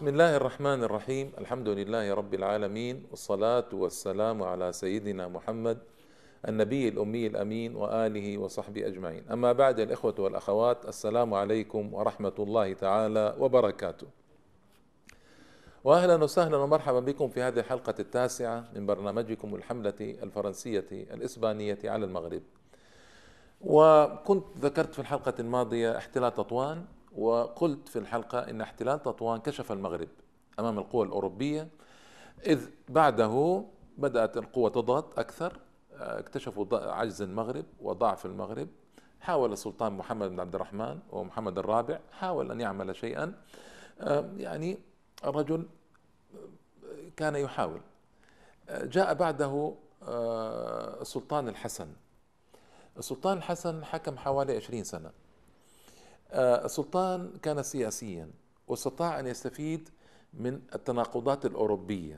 بسم الله الرحمن الرحيم. الحمد لله رب العالمين، والصلاة والسلام على سيدنا محمد النبي الأمي الأمين وآله وصحبه أجمعين. أما بعد، الإخوة والأخوات، السلام عليكم ورحمة الله تعالى وبركاته، وأهلا وسهلا ومرحبا بكم في هذه الحلقة التاسعة من برنامجكم الحملة الفرنسية الإسبانية على المغرب. وكنت ذكرت في الحلقة الماضية احتلال تطوان، وقلت في الحلقة إن احتلال تطوان كشف المغرب أمام القوى الأوروبية، إذ بعده بدأت القوى تضغط أكثر. اكتشفوا عجز المغرب وضعف المغرب. حاول السلطان محمد بن عبد الرحمن ومحمد الرابع حاول أن يعمل شيئا. يعني الرجل كان يحاول. جاء بعده السلطان الحسن. السلطان الحسن حكم حوالي 20 سنة. السلطان كان سياسيا، واستطاع أن يستفيد من التناقضات الأوروبية،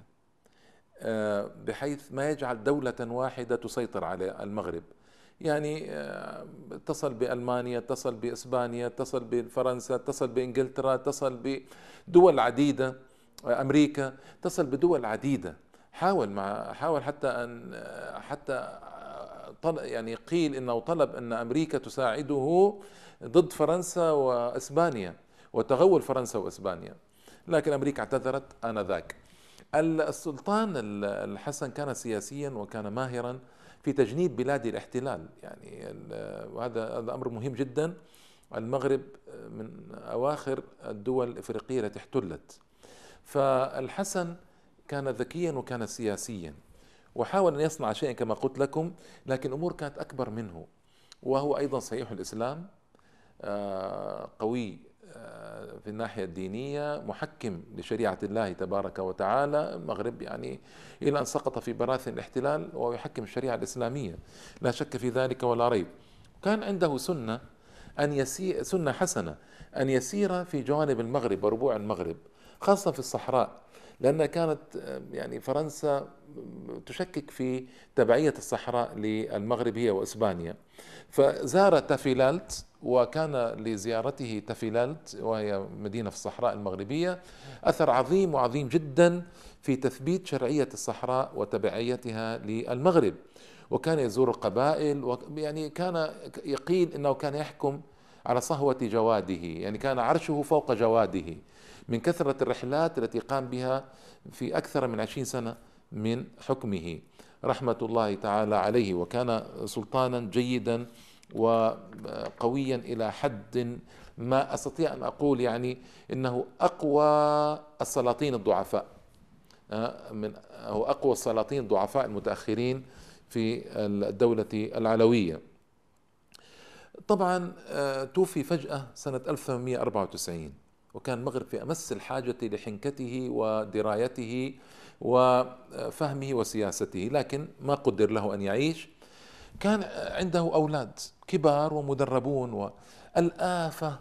بحيث ما يجعل دولة واحدة تسيطر على المغرب. يعني اتصل بألمانيا، اتصل بإسبانيا، اتصل بفرنسا، اتصل بإنجلترا، اتصل بدول عديدة، أمريكا، اتصل بدول عديدة. حاول حتى يعني قيل انه طلب ان امريكا تساعده ضد فرنسا واسبانيا وتغول فرنسا واسبانيا، لكن امريكا اعتذرت انذاك. السلطان الحسن كان سياسيا وكان ماهرا في تجنيب بلاد الاحتلال، يعني وهذا امر مهم جدا. المغرب من اواخر الدول الافريقيه التي احتلت، فالحسن كان ذكيا وكان سياسيا، وحاول أن يصنع شيئا كما قلت لكم، لكن الأمور كانت أكبر منه. وهو أيضا صحيح الإسلام، قوي في الناحية الدينية، محكم لشريعة الله تبارك وتعالى. المغرب يعني إلى أن سقط في براثن الاحتلال وهو يحكم الشريعة الإسلامية، لا شك في ذلك ولا ريب. كان عنده سنة حسنة أن يسير في جوانب المغرب وربوع المغرب، خاصة في الصحراء، لأن كانت يعني فرنسا تشكك في تبعية الصحراء للمغرب هي وإسبانيا. فزار تافيلالت، وكان لزيارته تافيلالت وهي مدينة في الصحراء المغربية أثر عظيم وعظيم جدا في تثبيت شرعية الصحراء وتبعيتها للمغرب. وكان يزور القبائل، يعني كان يقيل أنه كان يحكم على صهوة جواده، يعني كان عرشه فوق جواده من كثرة الرحلات التي قام بها في أكثر من 20 سنة من حكمه، رحمة الله تعالى عليه. وكان سلطانا جيدا وقويا إلى حد ما أستطيع أن أقول يعني إنه أقوى السلاطين الضعفاء، هو أقوى السلاطين الضعفاء المتأخرين في الدولة العلوية. طبعا توفي فجأة سنة 1894، وكان المغرب في أمس الحاجة لحنكته ودرايته وفهمه وسياسته، لكن ما قدر له أن يعيش. كان عنده أولاد كبار ومدربون، والآفة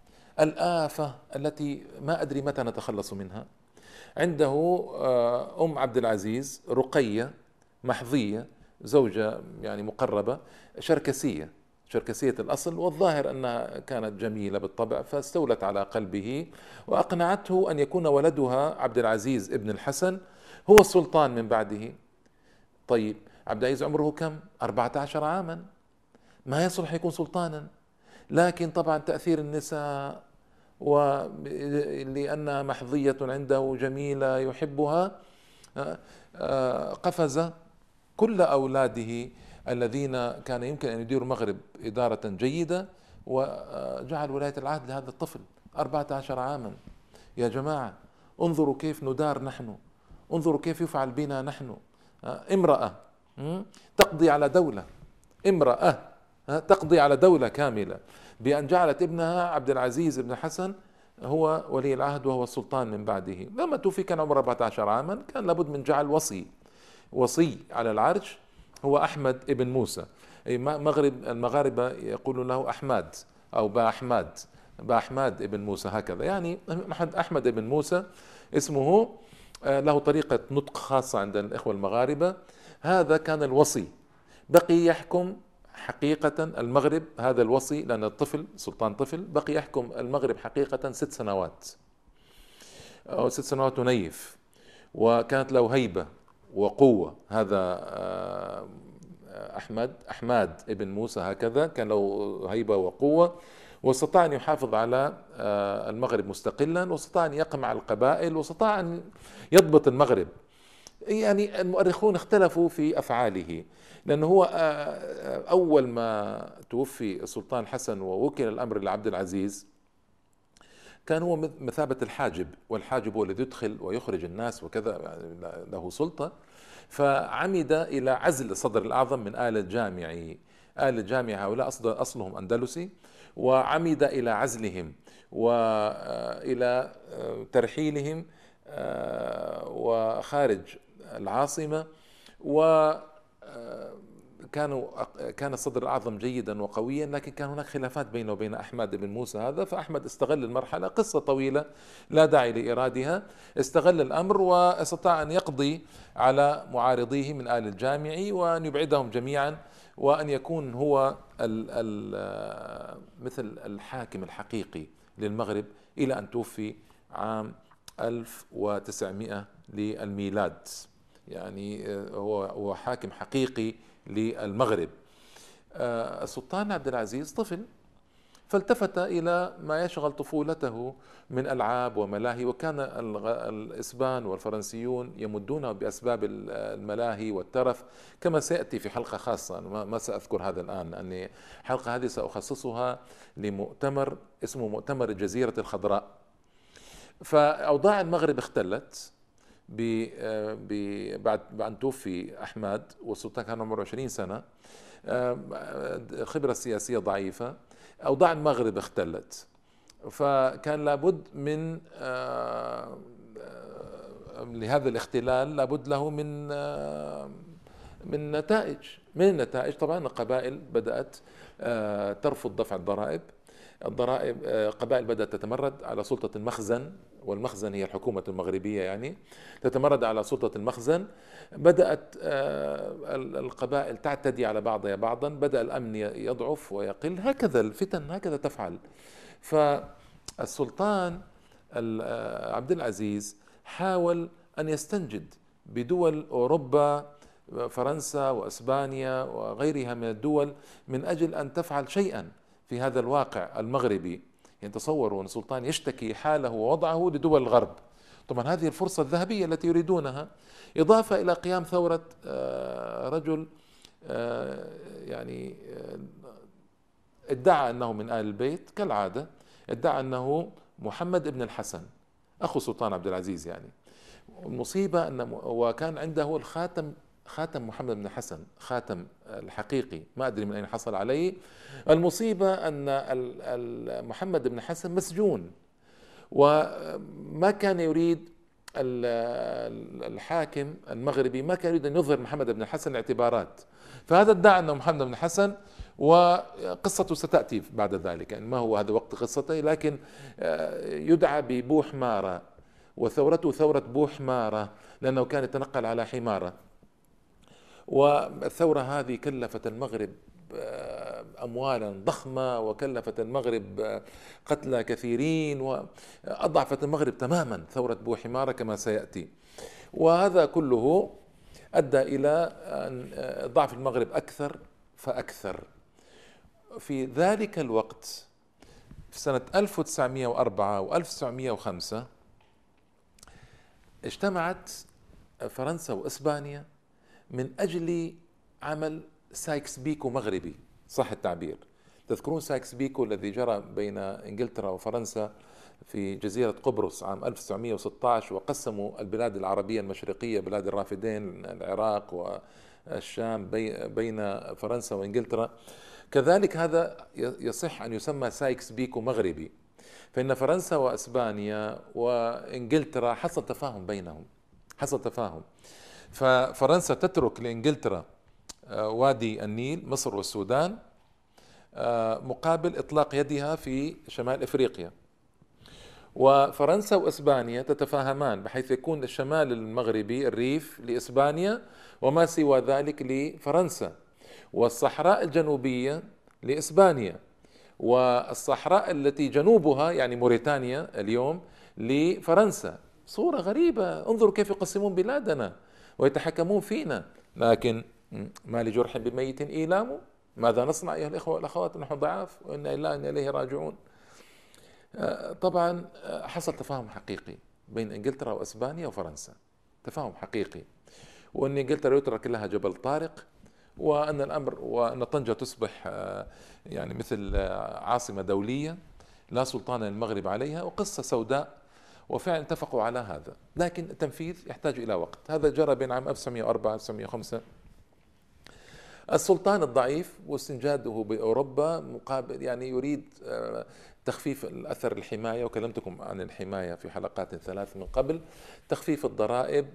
التي ما أدري متى نتخلص منها. عنده أم عبد العزيز رقية محظية، زوجة يعني مقربة، شركسية الأصل، والظاهر أنها كانت جميلة بالطبع، فاستولت على قلبه وأقنعته أن يكون ولدها عبد العزيز ابن الحسن هو السلطان من بعده. طيب، عبد العزيز عمره كم؟ 14 عاما، ما يصلح يكون سلطانا. لكن طبعا تأثير النساء، ولأنها محظية عنده جميلة يحبها، قفز كل أولاده الذين كان يمكن أن يديروا المغرب إدارة جيدة، وجعل ولاية العهد لهذا الطفل 14 عاما. يا جماعة، انظروا كيف ندار نحن، انظروا كيف يفعل بنا نحن. امرأة تقضي على دولة، امرأة تقضي على دولة كاملة، بأن جعلت ابنها عبد العزيز بن حسن هو ولي العهد وهو السلطان من بعده. لما توفي كان عمره 14 عاما، كان لابد من جعل وصي على العرش هو أحمد ابن موسى. المغاربة يقولون له أحمد أو بأحمد ابن موسى، هكذا يعني. أحمد ابن موسى اسمه، له طريقة نطق خاصة عند الإخوة المغاربة. هذا كان الوصي، بقي يحكم حقيقة المغرب، هذا الوصي، لأن الطفل سلطان طفل، بقي يحكم المغرب حقيقة 6 سنوات. أو 6 سنوات ونيف، وكانت له هيبة وقوة. هذا أحمد ابن موسى هكذا كان له هيبة وقوة، واستطاع أن يحافظ على المغرب مستقلا، واستطاع أن يقمع القبائل، واستطاع أن يضبط المغرب. يعني المؤرخون اختلفوا في أفعاله، لأنه هو أول ما توفي السلطان حسن ووكل الأمر لعبد العزيز، كان هو مثابة الحاجب، والحاجب هو الذي يدخل ويخرج الناس وكذا، يعني له سلطة. فعمد إلى عزل الصدر الأعظم من آل الجامعي. آل الجامعي هؤلاء أصلهم أندلسي، وعمد إلى عزلهم وإلى ترحيلهم وخارج العاصمة. و كان الصدر الأعظم جيدا وقويا، لكن كان هناك خلافات بينه وبين أحمد بن موسى هذا. فأحمد استغل المرحلة، قصة طويلة لا داعي لإيرادها، استغل الأمر واستطاع أن يقضي على معارضيه من آل الجامعي وأن يبعدهم جميعا، وأن يكون هو مثل الحاكم الحقيقي للمغرب إلى أن توفي عام 1900 للميلاد. يعني هو حاكم حقيقي للمغرب. السلطان عبد العزيز طفل، فالتفت إلى ما يشغل طفولته من ألعاب وملاهي، وكان الإسبان والفرنسيون يمدونه بأسباب الملاهي والترف، كما سيأتي في حلقة خاصة. أنا ما سأذكر هذا الآن، لأن الحلقة هذه سأخصصها لمؤتمر اسمه مؤتمر الجزيرة الخضراء. فأوضاع المغرب اختلت بعد أن توفي أحمد، والسلطان كان عمره 20 سنة، خبرة سياسية ضعيفة، أوضاع المغرب اختلت. فكان لابد من لهذا الاختلال لابد له من نتائج. من النتائج طبعا القبائل بدأت ترفض دفع الضرائب. قبائل بدأت تتمرد على سلطة المخزن، والمخزن هي الحكومة المغربية، يعني تتمرد على سلطة المخزن. بدأت القبائل تعتدي على بعضها بعضا، بدأ الأمن يضعف ويقل. هكذا الفتن هكذا تفعل. فالسلطان عبد العزيز حاول أن يستنجد بدول أوروبا، فرنسا وأسبانيا وغيرها من الدول، من أجل أن تفعل شيئا في هذا الواقع المغربي. يعني تصوروا أن السلطان يشتكي حاله ووضعه لدول الغرب. طبعا هذه الفرصة الذهبية التي يريدونها، إضافة إلى قيام ثورة رجل يعني ادعى أنه من آل البيت كالعادة، ادعى أنه محمد ابن الحسن أخو السلطان عبد العزيز. يعني المصيبة أن وكان عنده الخاتم، خاتم محمد بن الحسن، خاتم الحقيقي، ما أدري من أين حصل عليه. المصيبة أن محمد بن الحسن مسجون، وما كان يريد الحاكم المغربي، ما كان يريد أن يظهر محمد بن الحسن اعتبارات. فهذا ادعى أنه محمد بن الحسن، وقصته ستأتي بعد ذلك، يعني ما هو هذا وقت قصته، لكن يدعى ببوحمارة، وثورته ثورة بوحمارة لأنه كان يتنقل على حمارة. والثورة هذه كلفت المغرب أموالا ضخمة، وكلفت المغرب قتلى كثيرين، وأضعفت المغرب تماما ثورة بوحمارة كما سيأتي. وهذا كله أدى إلى أن ضعف المغرب أكثر فأكثر. في ذلك الوقت في سنة 1904 و 1905 اجتمعت فرنسا وإسبانيا من أجل عمل سايكس بيكو مغربي، صح التعبير. تذكرون سايكس بيكو الذي جرى بين إنجلترا وفرنسا في جزيرة قبرص عام 1916، وقسموا البلاد العربية المشرقية، بلاد الرافدين، العراق والشام، بين فرنسا وإنجلترا. كذلك هذا يصح أن يسمى سايكس بيكو مغربي، فإن فرنسا وأسبانيا وإنجلترا حصل تفاهم بينهم، حصل تفاهم. ففرنسا تترك لإنجلترا وادي النيل، مصر والسودان، مقابل إطلاق يدها في شمال إفريقيا. وفرنسا وإسبانيا تتفاهمان بحيث يكون الشمال المغربي الريف لإسبانيا، وما سوى ذلك لفرنسا، والصحراء الجنوبية لإسبانيا، والصحراء التي جنوبها يعني موريتانيا اليوم لفرنسا. صورة غريبة، انظروا كيف يقسمون بلادنا ويتحكمون فينا. لكن ما لجرح بميت إيلام، ماذا نصنع أيها الإخوة والأخوات؟ نحن ضعاف وإنا لله وإنا إليه راجعون. طبعا حصل تفاهم حقيقي بين إنجلترا وأسبانيا وفرنسا، تفاهم حقيقي، وأن إنجلترا يترك لها جبل طارق، وأن الأمر وأن طنجة تصبح يعني مثل عاصمة دولية لا سلطان للمغرب عليها، وقصة سوداء. وفعلا اتفقوا على هذا، لكن التنفيذ يحتاج إلى وقت. هذا جرى بين عام 1904 1905. السلطان الضعيف واستنجاده بأوروبا مقابل يعني يريد تخفيف الأثر الحماية، وكلمتكم عن الحماية في حلقات 3 من قبل، تخفيف الضرائب،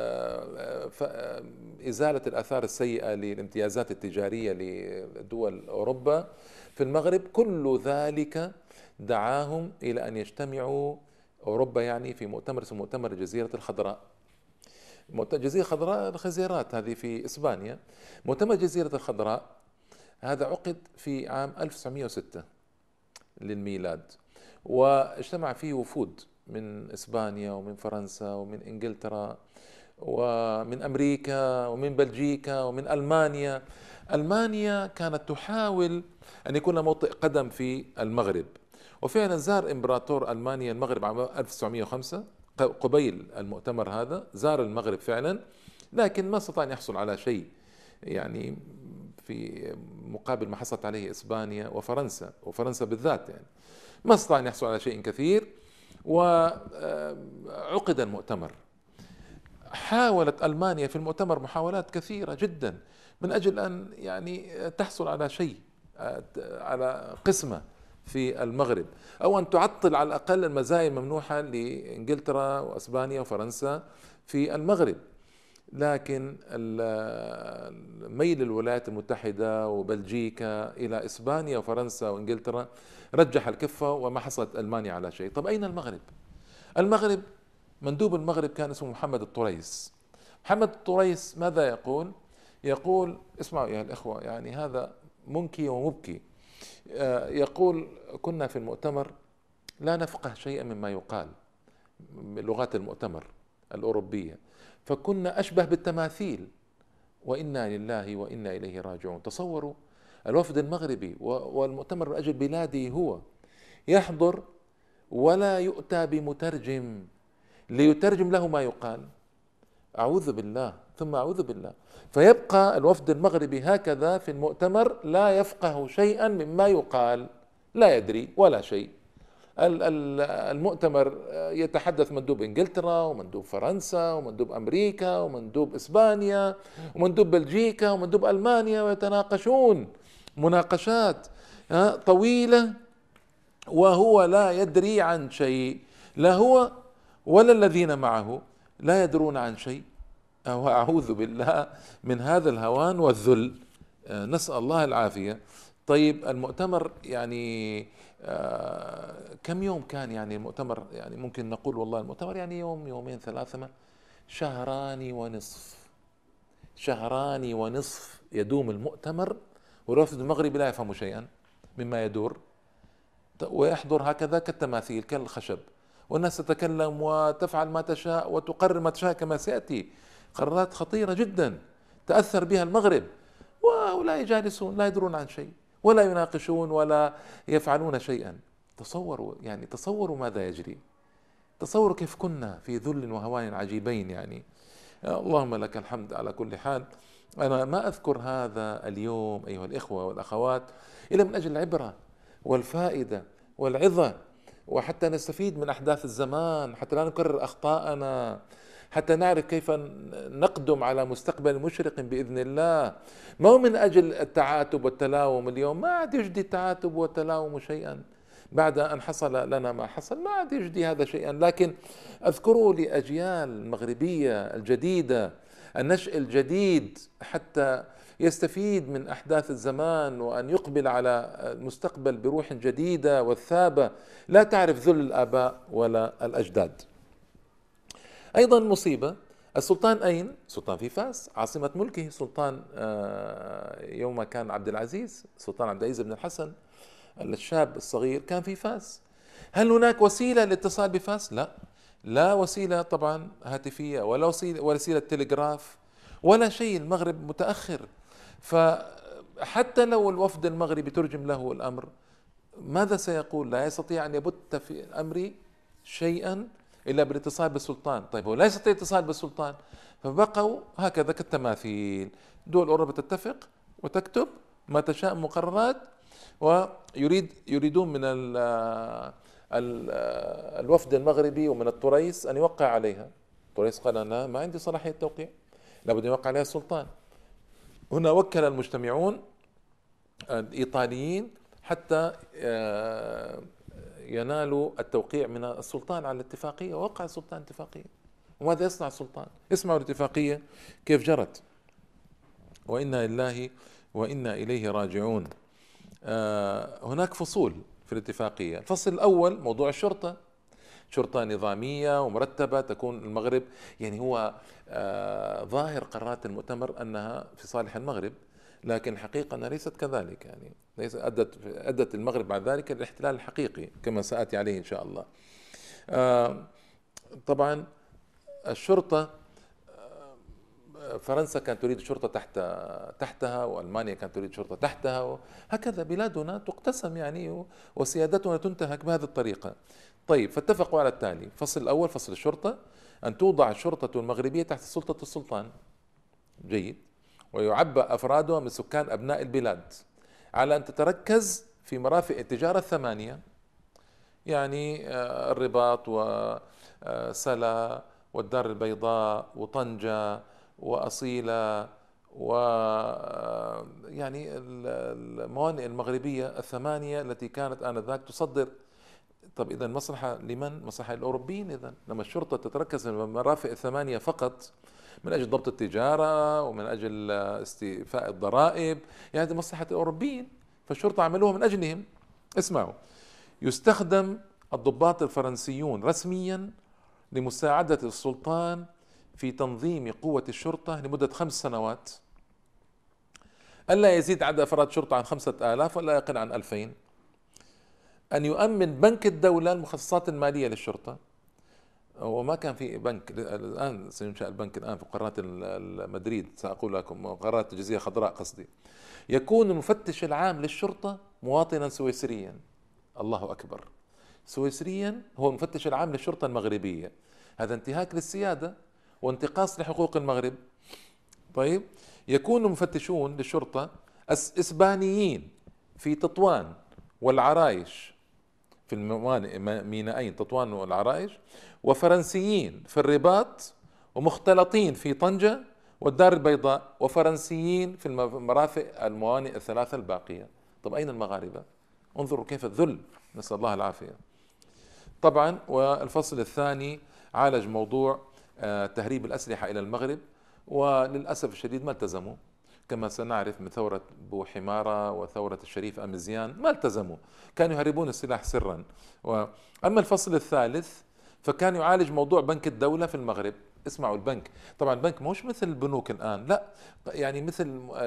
إزالة الآثار السيئة للامتيازات التجارية لدول أوروبا في المغرب. كل ذلك دعاهم إلى أن يجتمعوا أوروبا يعني في مؤتمر اسمه مؤتمر الجزيرة الخضراء. جزيرة خضراء الخزيرات هذه في إسبانيا. مؤتمر جزيرة الخضراء هذا عقد في عام 1906 للميلاد، واجتمع فيه وفود من إسبانيا ومن فرنسا ومن إنجلترا ومن أمريكا ومن بلجيكا ومن ألمانيا. ألمانيا كانت تحاول أن يكون موطئ قدم في المغرب، وفعلا زار إمبراطور ألمانيا المغرب عام 1905 قبيل المؤتمر هذا، زار المغرب فعلا، لكن ما استطاع أن يحصل على شيء يعني في مقابل ما حصلت عليه إسبانيا وفرنسا بالذات، يعني ما استطاع أن يحصل على شيء كثير. وعقد المؤتمر. حاولت ألمانيا في المؤتمر محاولات كثيرة جدا من أجل أن يعني تحصل على شيء، على قسمة في المغرب، أو أن تعطل على الأقل المزايا الممنوحة لإنجلترا وأسبانيا وفرنسا في المغرب. لكن ميل الولايات المتحدة وبلجيكا إلى إسبانيا وفرنسا وإنجلترا رجح الكفة، وما حصلت ألمانيا على شيء. طب أين المغرب؟ المغرب مندوب المغرب كان اسمه محمد الطريس. محمد الطريس ماذا يقول؟ يقول اسمعوا يا الإخوة، يعني هذا منكي ومبكي. يقول كنا في المؤتمر لا نفقه شيئا مما يقال بلغات المؤتمر الأوروبية، فكنا أشبه بالتماثيل، وإنا لله وإنا إليه راجعون. تصوروا الوفد المغربي والمؤتمر من أجل بلاده هو يحضر ولا يؤتى بمترجم ليترجم له ما يقال. أعوذ بالله ثم أعوذ بالله. فيبقى الوفد المغربي هكذا في المؤتمر لا يفقه شيئا مما يقال، لا يدري ولا شيء. المؤتمر يتحدث مندوب انجلترا ومندوب فرنسا ومندوب امريكا ومندوب اسبانيا ومندوب بلجيكا ومندوب المانيا، ويتناقشون مناقشات طويلة، وهو لا يدري عن شيء، لا هو ولا الذين معه لا يدرون عن شيء. وأعوذ بالله من هذا الهوان والذل، نسأل الله العافية. طيب المؤتمر يعني كم يوم كان؟ يعني المؤتمر يعني ممكن نقول والله المؤتمر يعني يوم يومين ثلاثة، شهران ونصف، شهران ونصف يدوم المؤتمر، والوفد المغربي لا يفهم شيئا مما يدور، ويحضر هكذا كالتماثيل كالخشب، والناس تتكلم وتفعل ما تشاء وتقرر ما تشاء كما سيأتي. قرارات خطيرة جدا تأثر بها المغرب، وهؤلاء جالسون لا يدرون عن شيء ولا يناقشون ولا يفعلون شيئا. تصوروا يعني، تصوروا ماذا يجري، تصوروا كيف كنا في ذل وهوان عجيبين يعني. اللهم لك الحمد على كل حال. أنا ما أذكر هذا اليوم أيها الإخوة والأخوات إلا من أجل العبرة والفائدة والعظة، وحتى نستفيد من أحداث الزمان، حتى لا نكرر أخطاءنا، حتى نعرف كيف نقدم على مستقبل مشرق بإذن الله. ما هو من أجل التعاتب والتلاوم. اليوم ما عاد يجدي التعاتب والتلاوم شيئا بعد أن حصل لنا ما حصل، ما عاد يجدي هذا شيئا. لكن أذكروا لأجيال المغربية الجديدة النشء الجديد حتى يستفيد من أحداث الزمان، وأن يقبل على المستقبل بروح جديدة والثابة لا تعرف ذل الآباء ولا الأجداد. أيضا مصيبة، السلطان أين؟ سلطان في فاس عاصمة ملكه. سلطان يوم كان عبد العزيز، سلطان عبد العزيز بن الحسن الشاب الصغير كان في فاس. هل هناك وسيلة للاتصال بفاس؟ لا، لا وسيلة طبعا هاتفية، ولا وسيلة تلغراف، ولا شيء. المغرب متأخر. فحتى لو الوفد المغربي ترجم له الأمر، ماذا سيقول؟ لا يستطيع أن يبت في الأمر شيئا إلا بالاتصال بالسلطان. طيب هو لا يستطيع الاتصال بالسلطان، فبقوا هكذا كالتماثيل. دول أوروبا تتفق وتكتب ما تشاء مقررات، يريدون من الوفد المغربي ومن الطريس أن يوقع عليها. الطريس قال أنا ما عندي صلاحية توقيع، لابد أن يوقع عليها السلطان. هنا وكل المجتمعون الإيطاليين حتى ينالوا التوقيع من السلطان على الاتفاقية، ووقع السلطان اتفاقية. وماذا يصنع السلطان؟ اسمعوا الاتفاقية كيف جرت. وإنا لله وإنا إليه راجعون. هناك فصول في الاتفاقية. الفصل الأول موضوع الشرطة، شرطة نظامية ومرتبة تكون المغرب، يعني هو ظاهر قرارات المؤتمر أنها في صالح المغرب، لكن حقيقة أنها ليست كذلك. يعني ليس أدت المغرب بعد ذلك للاحتلال الحقيقي كما سآتي عليه إن شاء الله. طبعا الشرطة، فرنسا كانت تريد شرطة تحتها، وألمانيا كانت تريد شرطة تحتها، هكذا بلادنا تقتسم يعني، وسيادتنا تنتهك بهذه الطريقة. طيب فاتفقوا على التالي: الفصل الأول فصل الشرطة، أن توضع الشرطة المغربية تحت سلطة السلطان. جيد. ويعبأ أفرادها من سكان أبناء البلاد، على أن تتركز في مرافق التجارة الثمانية، يعني الرباط وسلا والدار البيضاء وطنجة وأصيلة، و يعني الموانئ المغربية الثمانية التي كانت آنذاك تصدر. طب إذا مصلحة لمن؟ مصلحة الأوروبيين. إذا لما الشرطة تتركز في المرافق الثمانية فقط من أجل ضبط التجارة ومن أجل استيفاء الضرائب، يعني هذه مصلحة الأوروبيين، فالشرطة عملوها من أجلهم. اسمعوا: يستخدم الضباط الفرنسيون رسميا لمساعدة السلطان في تنظيم قوة الشرطة لمدة 5 سنوات، ألا يزيد عدد أفراد الشرطة عن 5000 ولا يقل عن 2000. أن يؤمن بنك الدولة المخصصات المالية للشرطة، وما كان في بنك. الآن سينشأ البنك الآن في قارات مدريد، سأقول لكم قارات الجزيرة الخضراء قصدي. يكون المفتش العام للشرطة مواطنا سويسريا. الله أكبر! سويسريا هو المفتش العام للشرطة المغربية. هذا انتهاك للسيادة وانتقاص لحقوق المغرب. طيب، يكون المفتشون للشرطة إسبانيين في تطوان والعرايش، في الموانئ مينائين تطوان والعرايش، وفرنسيين في الرباط، ومختلطين في طنجة والدار البيضاء، وفرنسيين في المرافق الموانئ الثلاثة الباقية. طب أين المغاربة؟ انظروا كيف الذل، نسأل الله العافية. طبعا والفصل الثاني عالج موضوع تهريب الأسلحة إلى المغرب، وللأسف الشديد ما التزموا، كما سنعرف من ثورة بو حمارة وثورة الشريف أمزيان، ما التزموا، كانوا يهربون السلاح سرا. أما الفصل الثالث فكان يعالج موضوع بنك الدولة في المغرب. اسمعوا، البنك طبعا البنك مش مثل البنوك الآن، لا، يعني مثل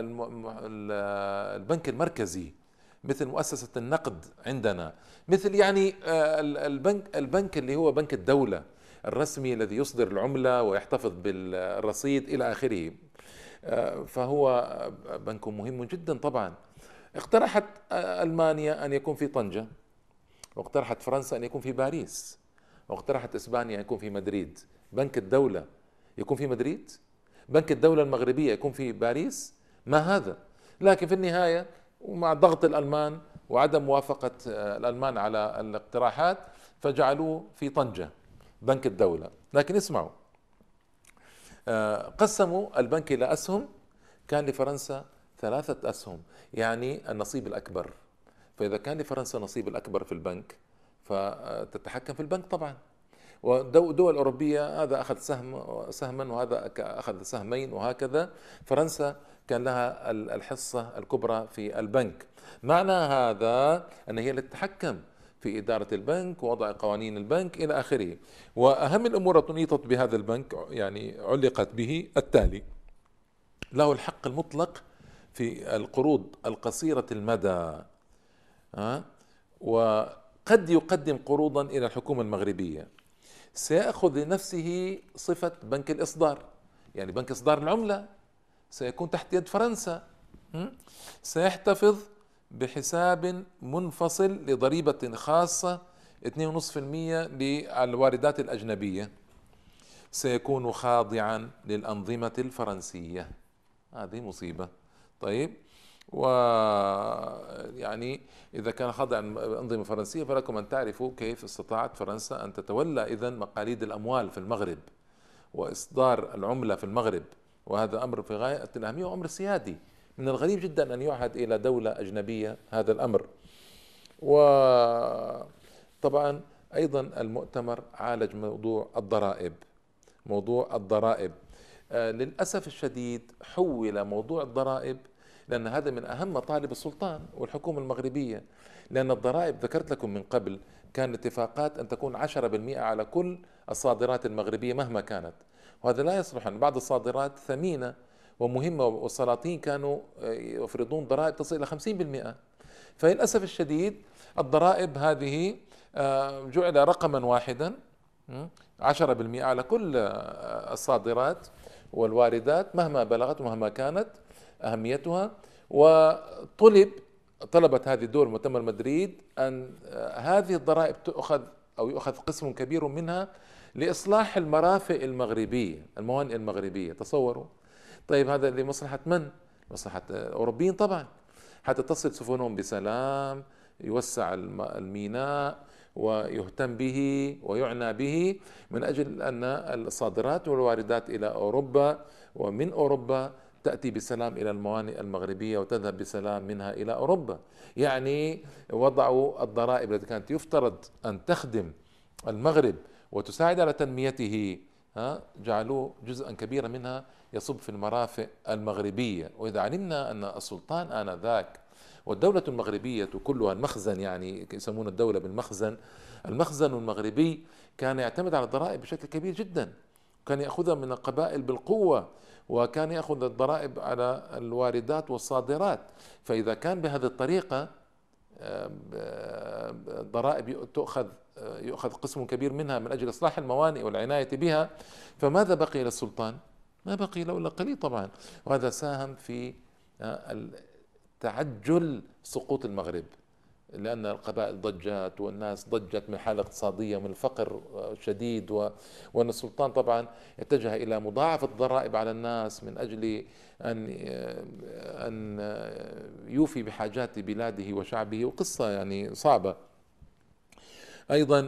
البنك المركزي، مثل مؤسسة النقد عندنا، مثل يعني البنك اللي هو بنك الدولة الرسمي الذي يصدر العملة ويحتفظ بالرصيد إلى آخره. فهو بنك مهم جدا. طبعا اقترحت ألمانيا أن يكون في طنجة، واقترحت فرنسا أن يكون في باريس، واقترحت إسبانيا أن يكون في مدريد. بنك الدولة يكون في مدريد، بنك الدولة المغربية يكون في باريس، ما هذا؟ لكن في النهاية ومع ضغط الألمان وعدم موافقة الألمان على الاقتراحات فجعلوه في طنجة بنك الدولة. لكن اسمعوا، قسموا البنك إلى أسهم، كان لفرنسا 3 أسهم، يعني النصيب الأكبر. فإذا كان لفرنسا النصيب الأكبر في البنك فتتحكم في البنك طبعا. ودول أوروبية هذا أخذ سهما وهذا أخذ سهمين، وهكذا فرنسا كان لها الحصة الكبرى في البنك. معنى هذا أن هي اللي تتحكم في إدارة البنك ووضع قوانين البنك إلى آخره. وأهم الأمور التي أنيطت بهذا البنك يعني علقت به التالي: له الحق المطلق في القروض القصيرة المدى، وقد يقدم قروضا إلى الحكومة المغربية. سيأخذ لنفسه صفة بنك الإصدار، يعني بنك إصدار العملة سيكون تحت يد فرنسا. سيحتفظ بحساب منفصل لضريبة خاصة 2.5% للواردات الأجنبية، سيكون خاضعا للأنظمة الفرنسية. هذه مصيبة. طيب، ويعني إذا كان خاضعا للأنظمة الفرنسية فلكم أن تعرفوا كيف استطاعت فرنسا أن تتولى إذن مقاليد الأموال في المغرب وإصدار العملة في المغرب، وهذا أمر في غاية الأهمية وأمر سيادي. من الغريب جدا أن يعهد إلى دولة أجنبية هذا الأمر. وطبعا أيضا المؤتمر عالج موضوع الضرائب. موضوع الضرائب للأسف الشديد حول موضوع الضرائب، لأن هذا من أهم مطالب السلطان والحكومة المغربية، لأن الضرائب ذكرت لكم من قبل كان اتفاقات أن تكون 10% على كل الصادرات المغربية مهما كانت، وهذا لا يصلح. أن بعض الصادرات ثمينة ومهمة والسلاطين كانوا يفرضون ضرائب تصل إلى 50%. فللأسف الشديد الضرائب هذه جعل رقما واحدا 10% على كل الصادرات والواردات مهما بلغت ومهما كانت أهميتها. طلبت هذه الدول مؤتمر مدريد أن هذه الضرائب تؤخذ أو يؤخذ قسم كبير منها لإصلاح المرافق المغربية، الموانئ المغربية. تصوروا. طيب هذا لمصلحة من؟ مصلحة الأوروبيين طبعا، حتى تصل سفنهم بسلام، يوسع الميناء ويهتم به ويعنى به من أجل أن الصادرات والواردات إلى أوروبا ومن أوروبا تأتي بسلام إلى الموانئ المغربية وتذهب بسلام منها إلى أوروبا. يعني وضعوا الضرائب التي كانت يفترض أن تخدم المغرب وتساعد على تنميته، جعلوا جزءا كبيرا منها يصب في المرافق المغربية. وإذا علمنا أن السلطان آنذاك والدولة المغربية كلها المخزن، يعني يسمون الدولة بالمخزن، المخزن المغربي كان يعتمد على الضرائب بشكل كبير جدا، كان يأخذها من القبائل بالقوة، وكان يأخذ الضرائب على الواردات والصادرات. فإذا كان بهذه الطريقة ضرائب يؤخذ قسم كبير منها من أجل إصلاح الموانئ والعناية بها، فماذا بقي للسلطان؟ ما بقي له إلا قليل طبعا. وهذا ساهم في تعجل سقوط المغرب، لأن القبائل ضجت والناس ضجت من حالة اقتصادية من الفقر شديد، وأن السلطان طبعا اتجه إلى مضاعفة الضرائب على الناس من أجل أن يوفي بحاجات بلاده وشعبه، وقصة يعني صعبة. أيضا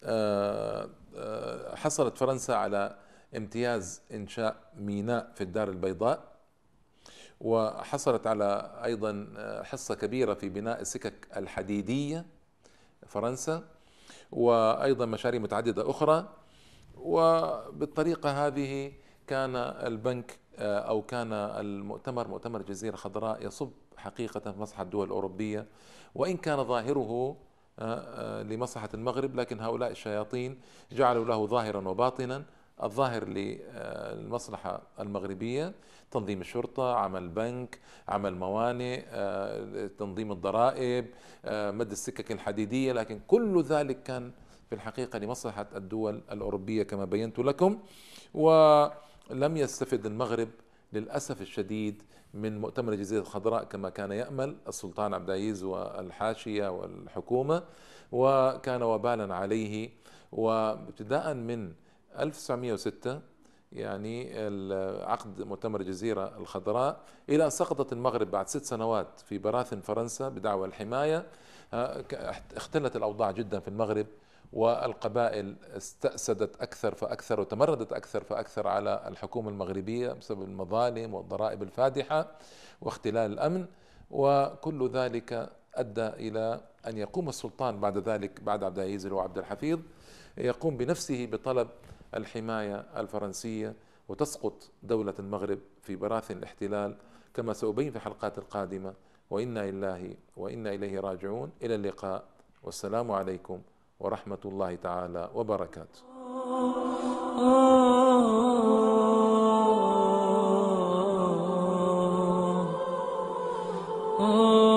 حصلت فرنسا على امتياز إنشاء ميناء في الدار البيضاء، وحصلت على أيضا حصة كبيرة في بناء السكك الحديدية فرنسا، وأيضا مشاريع متعددة أخرى. وبالطريقة هذه كان البنك أو كان المؤتمر مؤتمر جزيرة خضراء يصب حقيقة في مصلحة الدول الأوروبية، وإن كان ظاهره لمصلحة المغرب، لكن هؤلاء الشياطين جعلوا له ظاهرا وباطنا. الظاهر للمصلحة المغربية تنظيم الشرطة، عمل بنك، عمل موانئ، تنظيم الضرائب، مد السكك الحديدية، لكن كل ذلك كان في الحقيقة لمصلحة الدول الأوروبية كما بينت لكم. ولم يستفد المغرب للأسف الشديد من مؤتمر الجزيرة الخضراء كما كان يأمل السلطان عبد العزيز والحاشية والحكومة، وكان وبالا عليه. وابتداء من 1906 يعني عقد مؤتمر الجزيرة الخضراء إلى أن سقطت المغرب بعد 6 سنوات في براثن فرنسا بدعوى الحماية، اختلت الأوضاع جدا في المغرب، والقبائل استأسدت أكثر فأكثر وتمردت أكثر فأكثر على الحكومة المغربية بسبب المظالم والضرائب الفادحة واختلال الأمن. وكل ذلك أدى إلى أن يقوم السلطان بعد ذلك، بعد عبد العزيز وعبد الحفيظ، يقوم بنفسه بطلب الحماية الفرنسية، وتسقط دولة المغرب في براثن الاحتلال كما سأبين في الحلقات القادمة. وإنا لله وإنا إليه راجعون. إلى اللقاء، والسلام عليكم ورحمة الله تعالى وبركاته.